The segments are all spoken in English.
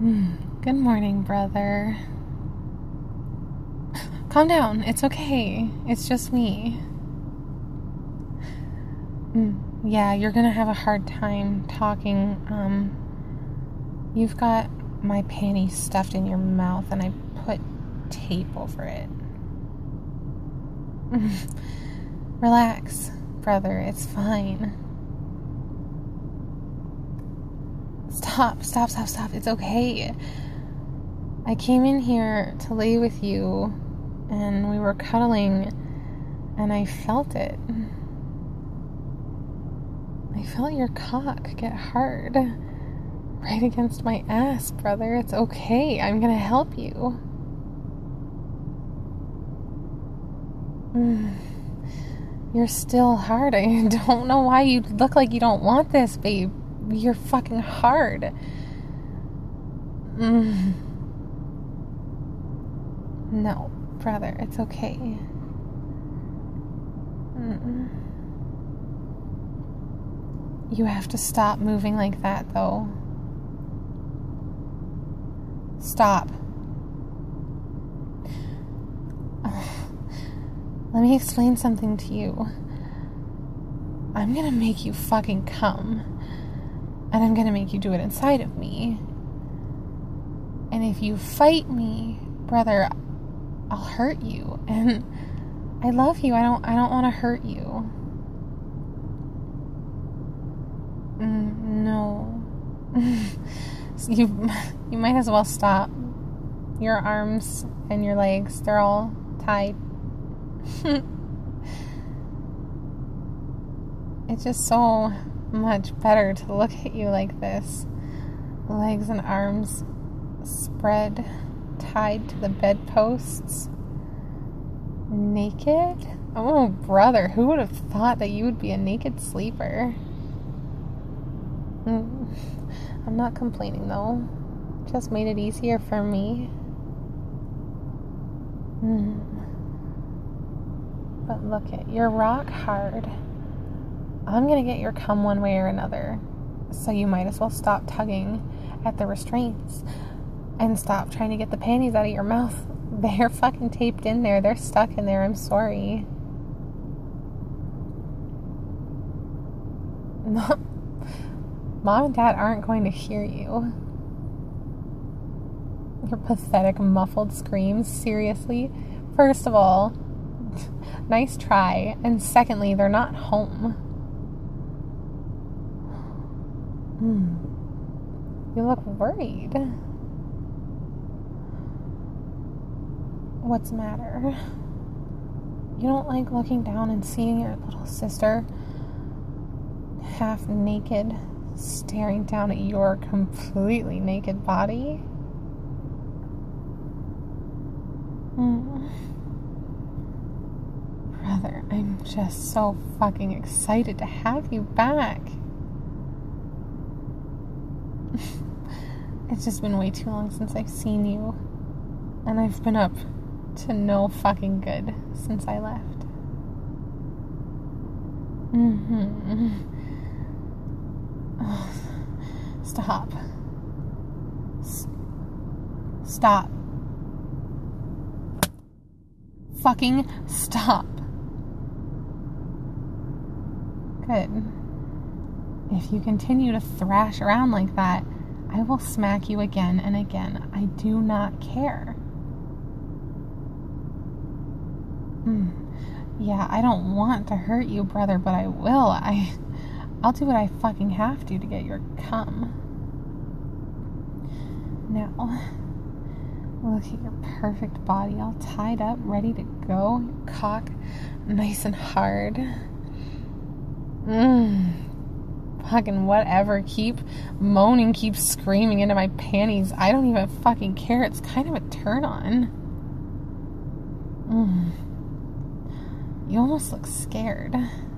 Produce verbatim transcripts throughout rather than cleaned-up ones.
Good morning, brother. Calm down. It's okay. It's just me. Mm, yeah, you're gonna have a hard time talking. Um, you've got my panties stuffed in your mouth and I put tape over it. Relax, brother. It's fine. Stop, stop, stop, stop. It's okay. I came in here to lay with you, and we were cuddling, and I felt it. I felt your cock get hard right against my ass, brother. It's okay. I'm gonna help you. You're still hard. I don't know why you look like you don't want this, babe. You're fucking hard. Mm. No, brother, it's okay. Mm-mm. You have to stop moving like that, though. Stop. Let me explain something to you. I'm gonna make you fucking come. And I'm gonna make you do it inside of me. And if you fight me, brother, I'll hurt you. And I love you. I don't I don't want to hurt you. Mm, no. you you might as well stop. Your arms and your legs, they're all tied. It's just so much better to look at you like this. Legs and arms spread, tied to the bedposts. Naked? Oh, brother, who would have thought that you would be a naked sleeper? Mm. I'm not complaining, though. Just made it easier for me. Mm. But look it, you're rock hard. I'm gonna get your cum one way or another. So you might as well stop tugging at the restraints and stop trying to get the panties out of your mouth. They're fucking taped in there. They're stuck in there. I'm sorry. Mom and Dad aren't going to hear you. Your pathetic muffled screams. Seriously? First of all, nice try. And secondly, they're not home. Mm. You look worried. What's the matter? You don't like looking down and seeing your little sister half naked, staring down at your completely naked body? Mm. Brother, I'm just so fucking excited to have you back. It's just been way too long since I've seen you. And I've been up to no fucking good since I left. Mm-hmm. Oh, stop. S- stop. Fucking stop. Good. If you continue to thrash around like that, I will smack you again and again. I do not care. Mm. Yeah, I don't want to hurt you, brother, but I will. I, I'll do what I fucking have to to get your cum. Now, look at your perfect body, all tied up, ready to go. Your cock, nice and hard. Mmm. Fucking whatever. Keep moaning, keep screaming into my panties. I don't even fucking care. It's kind of a turn on. Mm. You almost look scared.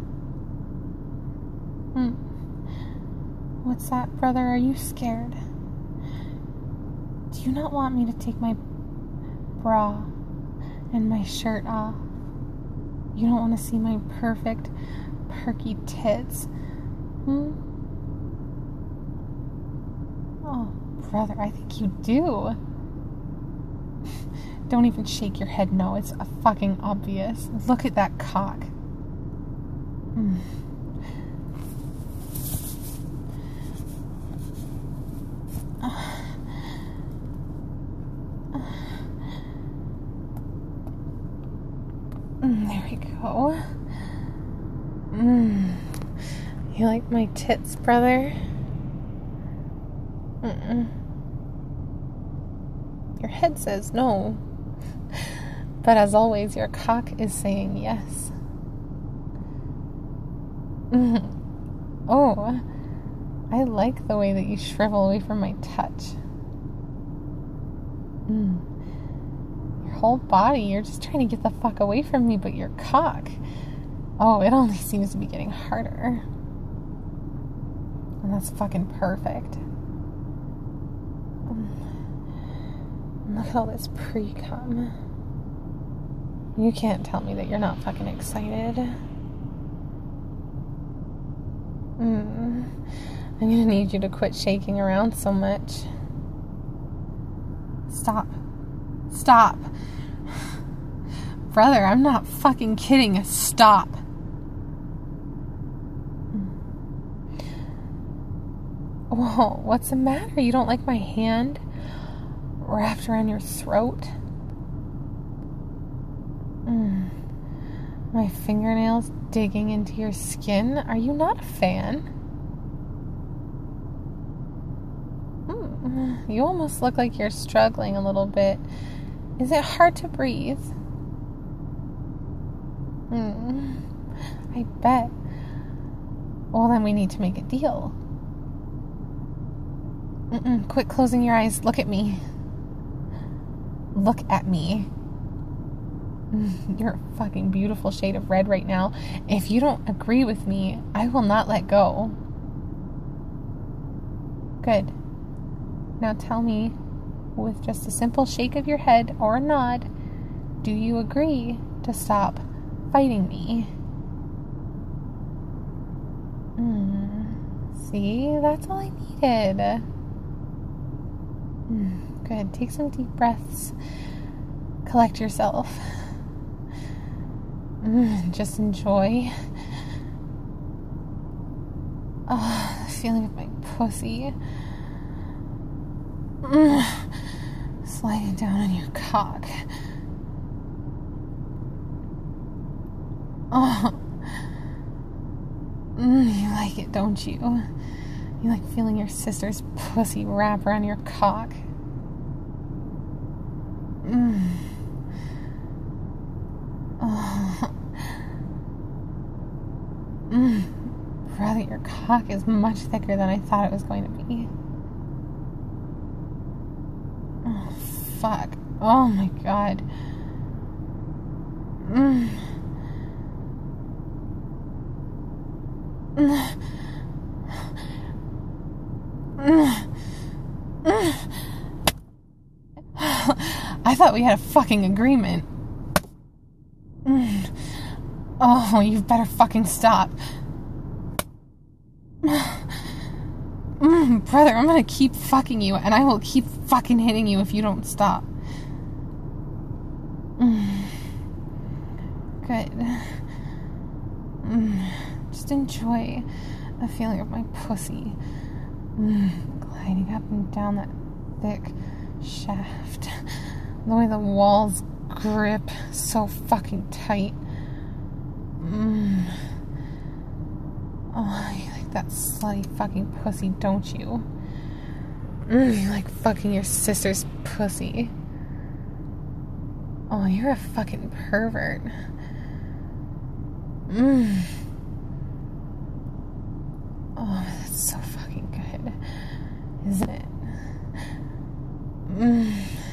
Mm. What's that, brother? Are you scared? Do you not want me to take my bra and my shirt off? You don't want to see my perfect, perky tits? Hmm? Oh, brother, I think you do. Don't even shake your head no. It's a fucking obvious. Look at that cock. Mm. There we go. Mm. You like my tits, brother? Mm-mm. Your head says no. But as always, your cock is saying yes. Mm. Oh, I like the way that you shrivel away from my touch. Mm. Whole body, you're just trying to get the fuck away from me, but your cock, oh, it only seems to be getting harder. And that's fucking perfect. Look at all this pre-cum. You can't tell me that you're not fucking excited. Mm. I'm gonna need you to quit shaking around so much. Stop. Stop. Brother, I'm not fucking kidding. Stop. Whoa, what's the matter? You don't like my hand wrapped around your throat? Mm. My fingernails digging into your skin? Are you not a fan? Mm. You almost look like you're struggling a little bit. Is it hard to breathe? Mm, I bet. Well, then we need to make a deal. Mm-mm, quit closing your eyes. Look at me. Look at me. You're a fucking beautiful shade of red right now. If you don't agree with me, I will not let go. Good. Now tell me, with just a simple shake of your head or a nod, do you agree to stop fighting me? Mm. See, that's all I needed. Mm. Good. Take some deep breaths. Collect yourself. Mm. Just enjoy. Oh, the feeling of my pussy. Mm. Sliding down on your cock. Oh. Mm, you like it, don't you? You like feeling your sister's pussy wrap around your cock. Mm. Oh. Mm. Brother, your cock is much thicker than I thought it was going to be. Oh, fuck. Oh my god. Mm. Mm. Mm. Mm. I thought we had a fucking agreement. Mm. Oh, you better fucking stop. Mm, brother, I'm gonna keep fucking you, and I will keep fucking hitting you if you don't stop. Mm. Good. Mm. Just enjoy the feeling of my pussy. Mm. Gliding up and down that thick shaft. The way the walls grip so fucking tight. Mm. Oh, you like that slutty fucking pussy, don't you? Mm, you like fucking your sister's pussy. Oh, you're a fucking pervert. Mm. Oh, that's so fucking good, isn't it? Mm.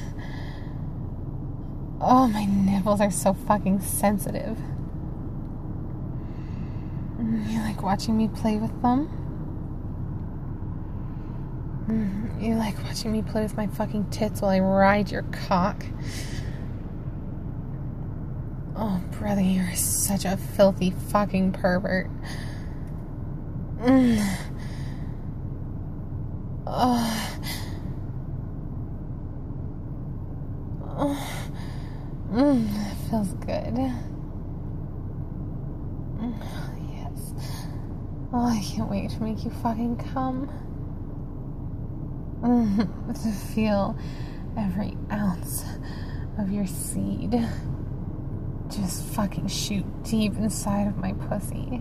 Oh, my nipples are so fucking sensitive. Mm, you like watching me play with them? Mm, you like watching me play with my fucking tits while I ride your cock? Oh, brother, you're such a filthy fucking pervert. Mm. Oh. Oh, I can't wait to make you fucking come. Mm, to feel every ounce of your seed just fucking shoot deep inside of my pussy.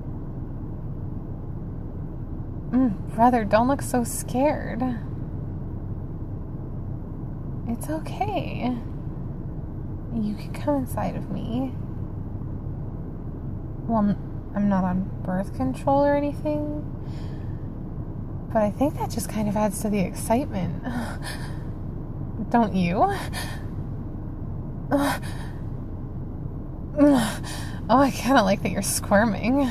Mm, brother, don't look so scared. It's okay. You can come inside of me. Well, I'm not on birth control or anything, but I think that just kind of adds to the excitement. Don't you? Oh, I kind of like that you're squirming.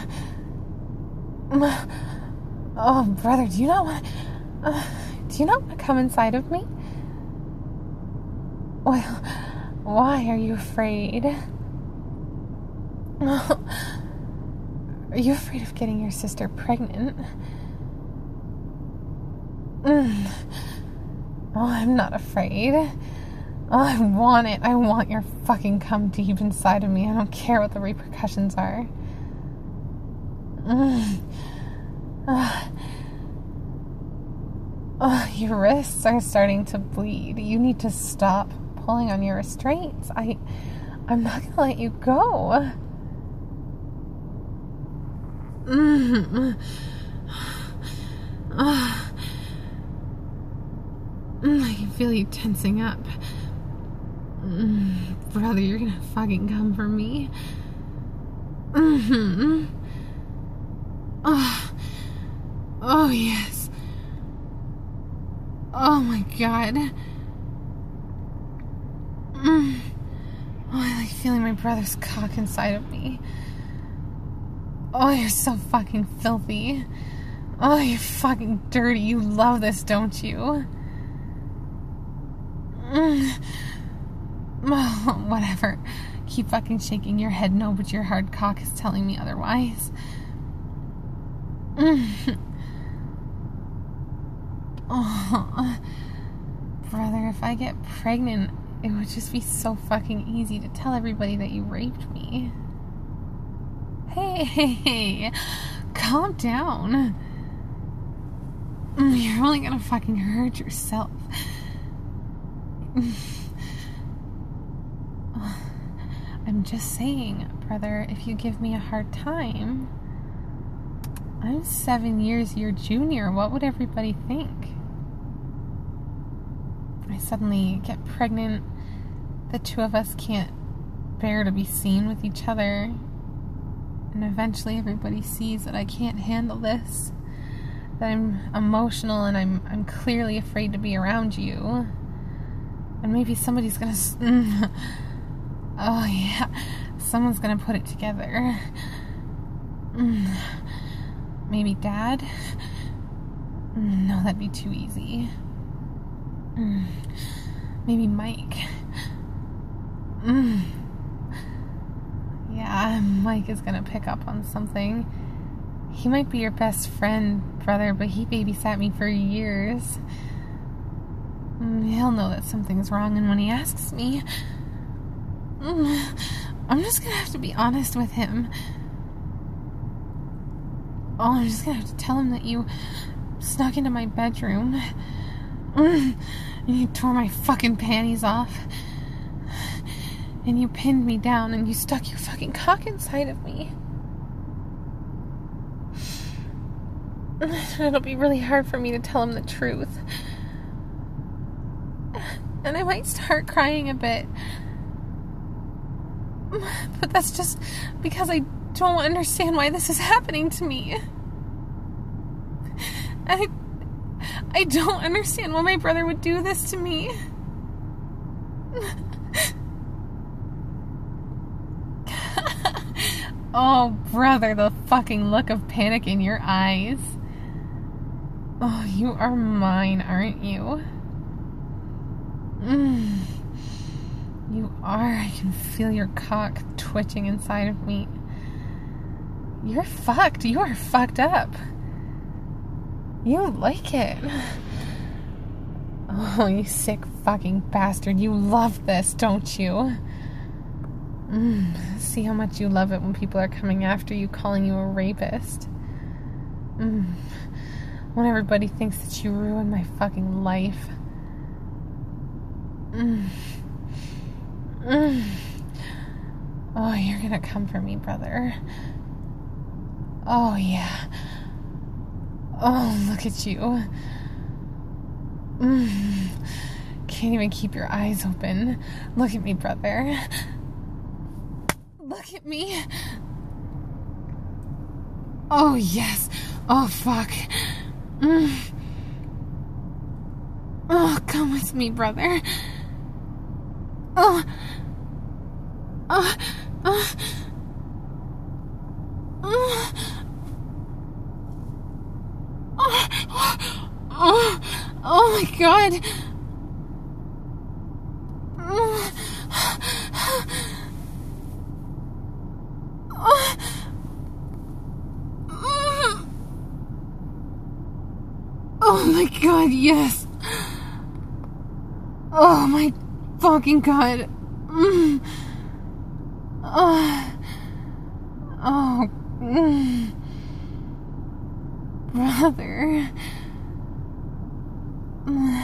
Oh, brother, do you not want uh, do you not want to come inside of me? Well, why are you afraid? Oh, are you afraid of getting your sister pregnant? Mm. Oh, I'm not afraid. Oh, I want it. I want your fucking cum deep inside of me. I don't care what the repercussions are. Mm. Uh, oh, your wrists are starting to bleed. You need to stop pulling on your restraints. I, I'm not gonna let you go. Mm. Oh. Mm, I can feel you tensing up. Mm, brother, you're gonna fucking come for me. Mm-hmm. Oh. Oh, yes. Oh, my God. Mm. Oh, I like feeling my brother's cock inside of me. Oh, you're so fucking filthy. Oh, you're fucking dirty. You love this, don't you? Mm. Oh, whatever. Keep fucking shaking your head no, but your hard cock is telling me otherwise. Mm. Oh, brother, if I get pregnant, it would just be so fucking easy to tell everybody that you raped me. Hey, hey, hey, calm down. You're only gonna fucking hurt yourself. I'm just saying, brother, if you give me a hard time, I'm seven years your junior. What would everybody think? I suddenly get pregnant. The two of us can't bear to be seen with each other. And eventually everybody sees that I can't handle this. That I'm emotional and I'm I'm clearly afraid to be around you. And maybe somebody's gonna... Oh, yeah. Someone's gonna put it together. Maybe Dad? No, that'd be too easy. Maybe Mike. Yeah, Mike is gonna pick up on something. He might be your best friend, brother, but he babysat me for years. He'll know that something's wrong, and when he asks me, I'm just gonna have to be honest with him. Oh, I'm just gonna have to tell him that you snuck into my bedroom and you tore my fucking panties off and you pinned me down and you stuck your fucking cock inside of me. It'll be really hard for me to tell him the truth. And I might start crying a bit. But that's just because I don't understand why this is happening to me. I, I don't understand why my brother would do this to me. Oh, brother, the fucking look of panic in your eyes. Oh, you are mine, aren't you? Mm. You are. I can feel your cock twitching inside of me. You're fucked. You are fucked up. You like it. Oh, you sick fucking bastard. You love this, don't you? Mm. See how much you love it when people are coming after you, calling you a rapist. Mm. When everybody thinks that you ruined my fucking life. Mm. Mm. Oh, you're gonna come for me, brother. Oh, yeah. Oh, look at you. Mm. Can't even keep your eyes open. Look at me, brother. Look at me. Oh, yes. Oh, fuck. Mm. Oh, come with me, brother. Oh. Oh. Oh. Oh. Oh. Oh. Oh, my God. Oh. Oh my God, yes. Oh my fucking God. Mm. Oh. Oh. Mm. Brother. Mm.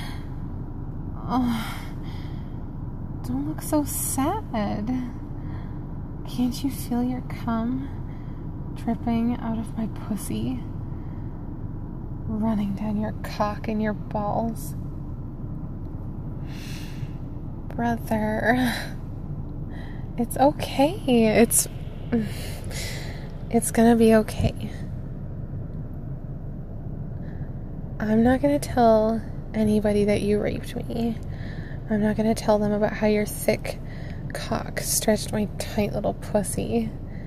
Oh. Don't look so sad. Can't you feel your cum dripping out of my pussy? Running down your cock and your balls. Brother. It's okay. It's... It's gonna be okay. I'm not gonna tell anybody that you raped me. I'm not gonna tell them about how your thick cock stretched my tight little pussy.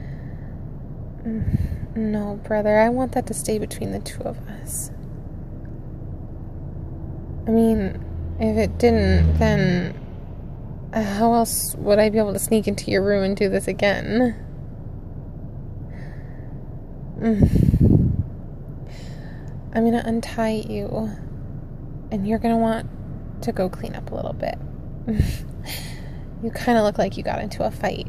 No, brother, I want that to stay between the two of us. I mean, if it didn't, then how else would I be able to sneak into your room and do this again? I'm gonna untie you, and you're gonna want to go clean up a little bit. You kind of look like you got into a fight.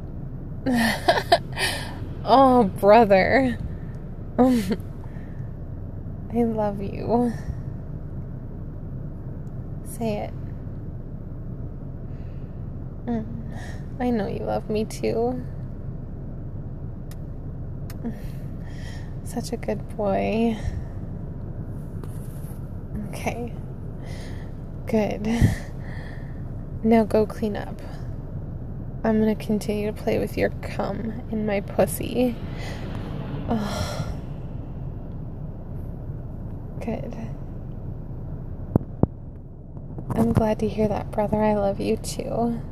Oh, brother. I love you. Say it. I know you love me too. Such a good boy. Okay. Good. Now go clean up. I'm gonna continue to play with your cum in my pussy. Oh. Good. I'm glad to hear that, brother. I love you too.